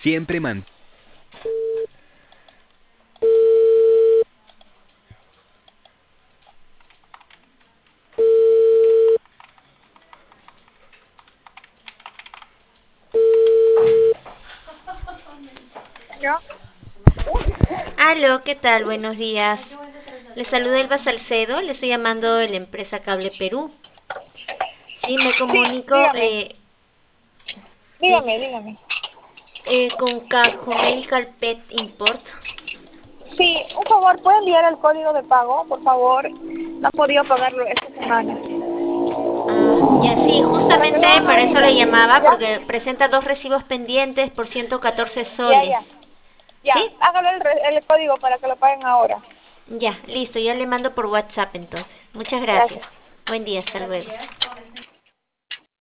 Siempre mantén. ¿Yo? Aló, ¿qué tal? Buenos días. Les saluda Elba Salcedo, le estoy llamando de la empresa Cable Perú. Sí, me Sí, comunico dígame, sí, dígame. con Cajo Medical Pet Import. Sí, un favor, ¿puede enviar el código de pago, por favor? No he podido pagarlo esta semana. Ah, ya sí, Para que lo justamente hagan para eso le ahorita. llamaba ¿Ya? porque presenta dos recibos pendientes por 114 Ya, ya. soles. ¿Sí? Ya, hágalo el código para que lo paguen ahora. Ya, listo, ya le mando por WhatsApp entonces. Muchas Gracias. gracias. Buen día, hasta luego.